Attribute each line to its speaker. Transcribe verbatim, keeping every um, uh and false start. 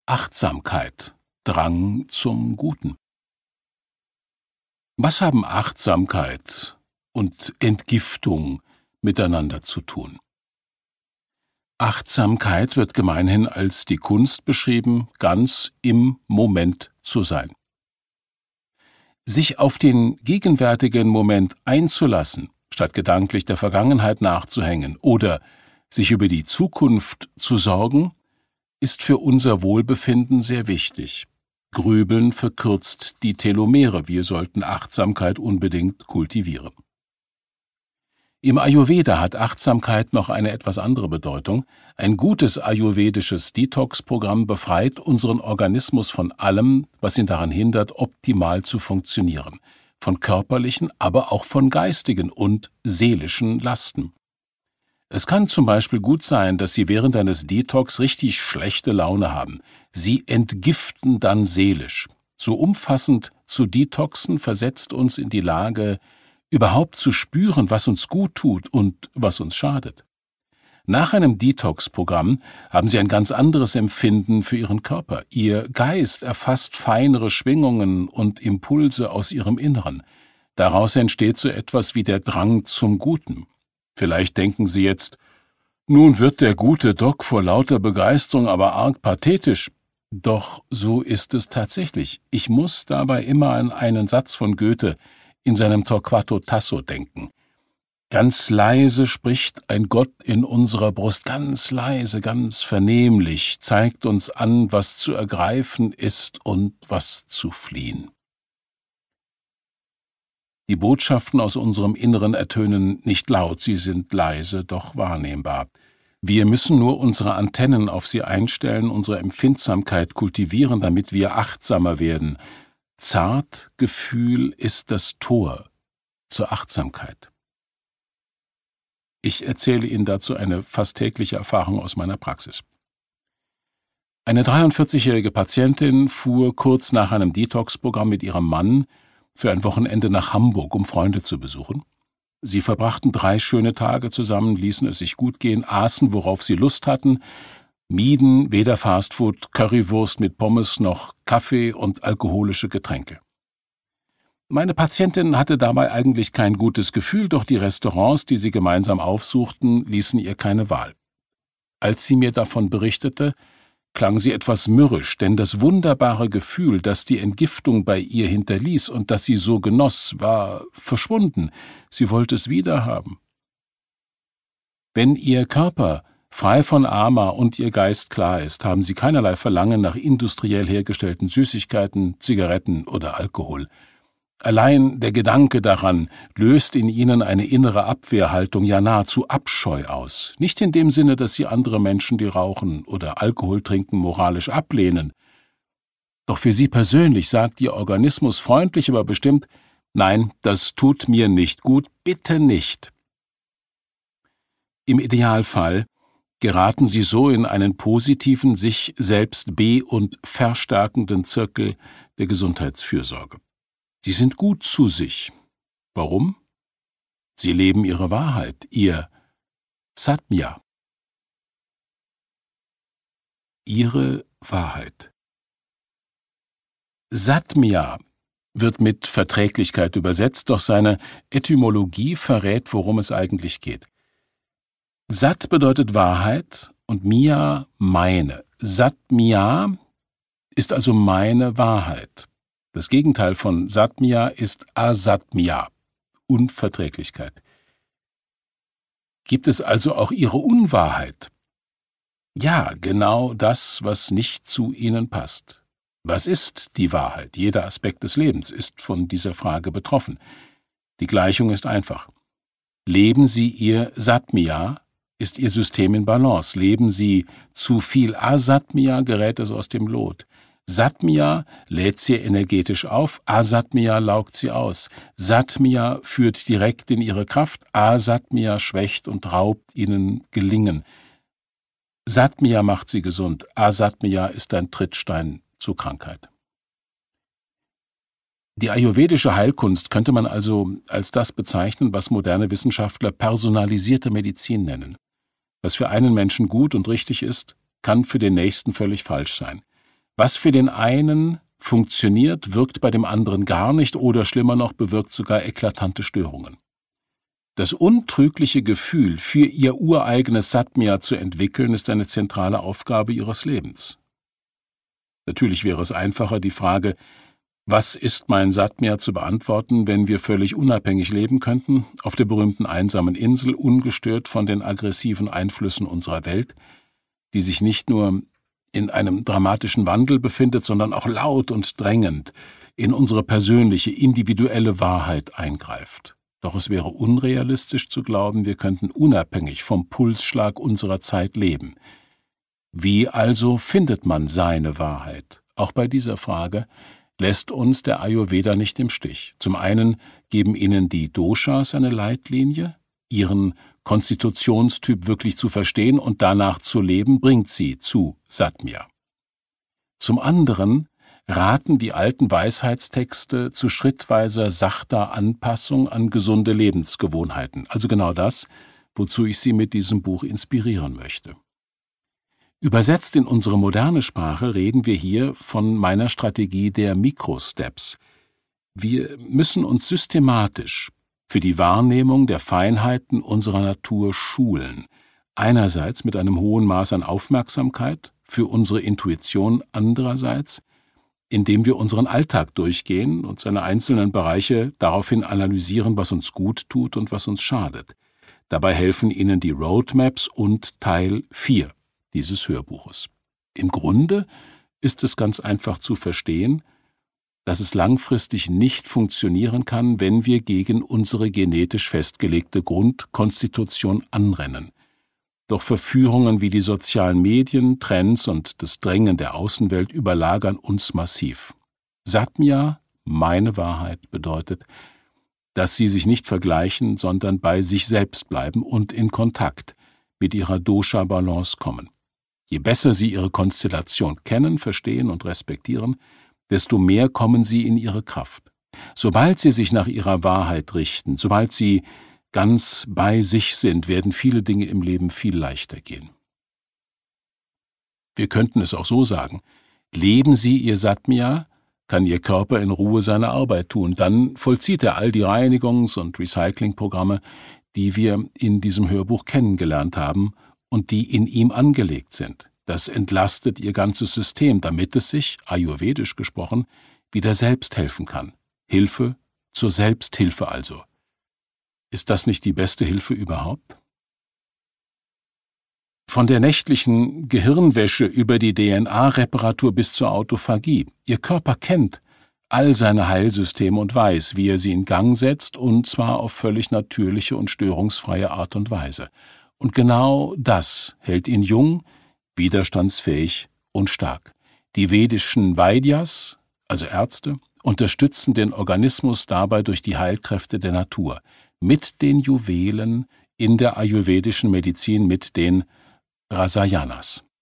Speaker 1: Achtsamkeit, Drang zum Guten. Was haben Achtsamkeit und Entgiftung miteinander zu tun? Achtsamkeit wird gemeinhin als die Kunst beschrieben, ganz im Moment zu sein. Sich auf den gegenwärtigen Moment einzulassen, statt gedanklich der Vergangenheit nachzuhängen oder sich über die Zukunft zu sorgen, ist für unser Wohlbefinden sehr wichtig. Grübeln verkürzt die Telomere, wir sollten Achtsamkeit unbedingt kultivieren. Im Ayurveda hat Achtsamkeit noch eine etwas andere Bedeutung. Ein gutes ayurvedisches Detox-Programm befreit unseren Organismus von allem, was ihn daran hindert, optimal zu funktionieren, von körperlichen, aber auch von geistigen und seelischen Lasten. Es kann zum Beispiel gut sein, dass Sie während eines Detox richtig schlechte Laune haben. Sie entgiften dann seelisch. So umfassend zu detoxen versetzt uns in die Lage, überhaupt zu spüren, was uns gut tut und was uns schadet. Nach einem Detox-Programm haben Sie ein ganz anderes Empfinden für Ihren Körper. Ihr Geist erfasst feinere Schwingungen und Impulse aus Ihrem Inneren. Daraus entsteht so etwas wie der Drang zum Guten. Vielleicht denken Sie jetzt, nun wird der gute Doc vor lauter Begeisterung aber arg pathetisch. Doch so ist es tatsächlich. Ich muss dabei immer an einen Satz von Goethe in seinem Torquato Tasso denken. Ganz leise spricht ein Gott in unserer Brust, ganz leise, ganz vernehmlich, zeigt uns an, was zu ergreifen ist und was zu fliehen. Die Botschaften aus unserem Inneren ertönen nicht laut, sie sind leise, doch wahrnehmbar. Wir müssen nur unsere Antennen auf sie einstellen, unsere Empfindsamkeit kultivieren, damit wir achtsamer werden. Zartgefühl ist das Tor zur Achtsamkeit. Ich erzähle Ihnen dazu eine fast tägliche Erfahrung aus meiner Praxis. Eine dreiundvierzigjährige Patientin fuhr kurz nach einem Detox-Programm mit ihrem Mann für ein Wochenende nach Hamburg, um Freunde zu besuchen. Sie verbrachten drei schöne Tage zusammen, ließen es sich gut gehen, aßen, worauf sie Lust hatten, mieden weder Fastfood, Currywurst mit Pommes noch Kaffee und alkoholische Getränke. Meine Patientin hatte dabei eigentlich kein gutes Gefühl, doch die Restaurants, die sie gemeinsam aufsuchten, ließen ihr keine Wahl. Als sie mir davon berichtete, klang sie etwas mürrisch, denn das wunderbare Gefühl, das die Entgiftung bei ihr hinterließ und das sie so genoss, war verschwunden. Sie wollte es wiederhaben. Wenn ihr Körper frei von Ama und ihr Geist klar ist, haben sie keinerlei Verlangen nach industriell hergestellten Süßigkeiten, Zigaretten oder Alkohol. Allein der Gedanke daran löst in ihnen eine innere Abwehrhaltung, ja nahezu Abscheu aus. Nicht in dem Sinne, dass sie andere Menschen, die rauchen oder Alkohol trinken, moralisch ablehnen. Doch für sie persönlich sagt ihr Organismus freundlich, aber bestimmt, nein, das tut mir nicht gut, bitte nicht. Im Idealfall geraten sie so in einen positiven, sich selbst be- und verstärkenden Zirkel der Gesundheitsfürsorge. Sie sind gut zu sich. Warum? Sie leben ihre Wahrheit, ihr Satmya. Ihre Wahrheit. Satmya wird mit Verträglichkeit übersetzt, doch seine Etymologie verrät, worum es eigentlich geht. Sat bedeutet Wahrheit und Mya meine. Satmya ist also meine Wahrheit. Das Gegenteil von Satmya ist Asatmya, Unverträglichkeit. Gibt es also auch Ihre Unwahrheit? Ja, genau das, was nicht zu Ihnen passt. Was ist die Wahrheit? Jeder Aspekt des Lebens ist von dieser Frage betroffen. Die Gleichung ist einfach. Leben Sie Ihr Satmya, ist Ihr System in Balance. Leben Sie zu viel Asatmya, gerät es aus dem Lot. Satmya lädt sie energetisch auf, Asatmya laugt sie aus. Satmya führt direkt in ihre Kraft, Asatmya schwächt und raubt ihnen Gelingen. Satmya macht sie gesund, Asatmya ist ein Trittstein zur Krankheit. Die ayurvedische Heilkunst könnte man also als das bezeichnen, was moderne Wissenschaftler personalisierte Medizin nennen. Was für einen Menschen gut und richtig ist, kann für den nächsten völlig falsch sein. Was für den einen funktioniert, wirkt bei dem anderen gar nicht oder schlimmer noch, bewirkt sogar eklatante Störungen. Das untrügliche Gefühl, für ihr ureigenes Satmya zu entwickeln, ist eine zentrale Aufgabe ihres Lebens. Natürlich wäre es einfacher, die Frage, was ist mein Satmya, zu beantworten, wenn wir völlig unabhängig leben könnten, auf der berühmten einsamen Insel, ungestört von den aggressiven Einflüssen unserer Welt, die sich nicht nur in einem dramatischen Wandel befindet, sondern auch laut und drängend in unsere persönliche, individuelle Wahrheit eingreift. Doch es wäre unrealistisch zu glauben, wir könnten unabhängig vom Pulsschlag unserer Zeit leben. Wie also findet man seine Wahrheit? Auch bei dieser Frage lässt uns der Ayurveda nicht im Stich. Zum einen geben ihnen die Doshas eine Leitlinie, ihren Konstitutionstyp wirklich zu verstehen und danach zu leben, bringt sie zu Satmya. Zum anderen raten die alten Weisheitstexte zu schrittweiser, sachter Anpassung an gesunde Lebensgewohnheiten, also genau das, wozu ich Sie mit diesem Buch inspirieren möchte. Übersetzt in unsere moderne Sprache reden wir hier von meiner Strategie der Mikrosteps. Wir müssen uns systematisch für die Wahrnehmung der Feinheiten unserer Natur schulen, einerseits mit einem hohen Maß an Aufmerksamkeit für unsere Intuition, andererseits, indem wir unseren Alltag durchgehen und seine einzelnen Bereiche daraufhin analysieren, was uns gut tut und was uns schadet. Dabei helfen Ihnen die Roadmaps und Teil vier dieses Hörbuches. Im Grunde ist es ganz einfach zu verstehen, dass es langfristig nicht funktionieren kann, wenn wir gegen unsere genetisch festgelegte Grundkonstitution anrennen. Doch Verführungen wie die sozialen Medien, Trends und das Drängen der Außenwelt überlagern uns massiv. Satmya, meine Wahrheit, bedeutet, dass sie sich nicht vergleichen, sondern bei sich selbst bleiben und in Kontakt mit ihrer Dosha-Balance kommen. Je besser Sie Ihre Konstellation kennen, verstehen und respektieren, desto mehr kommen Sie in Ihre Kraft. Sobald Sie sich nach Ihrer Wahrheit richten, sobald Sie ganz bei sich sind, werden viele Dinge im Leben viel leichter gehen. Wir könnten es auch so sagen: Leben Sie Ihr Satmya, kann Ihr Körper in Ruhe seine Arbeit tun. Dann vollzieht er all die Reinigungs- und Recyclingprogramme, die wir in diesem Hörbuch kennengelernt haben und die in ihm angelegt sind. Das entlastet Ihr ganzes System, damit es sich, ayurvedisch gesprochen, wieder selbst helfen kann. Hilfe zur Selbsthilfe also. Ist das nicht die beste Hilfe überhaupt? Von der nächtlichen Gehirnwäsche über die D N A-Reparatur bis zur Autophagie. Ihr Körper kennt all seine Heilsysteme und weiß, wie er sie in Gang setzt, und zwar auf völlig natürliche und störungsfreie Art und Weise. Und genau das hält ihn jung, widerstandsfähig und stark. Die vedischen Vaidyas, also Ärzte, unterstützen den Organismus dabei durch die Heilkräfte der Natur, mit den Juwelen in der ayurvedischen Medizin, mit den Rasayanas.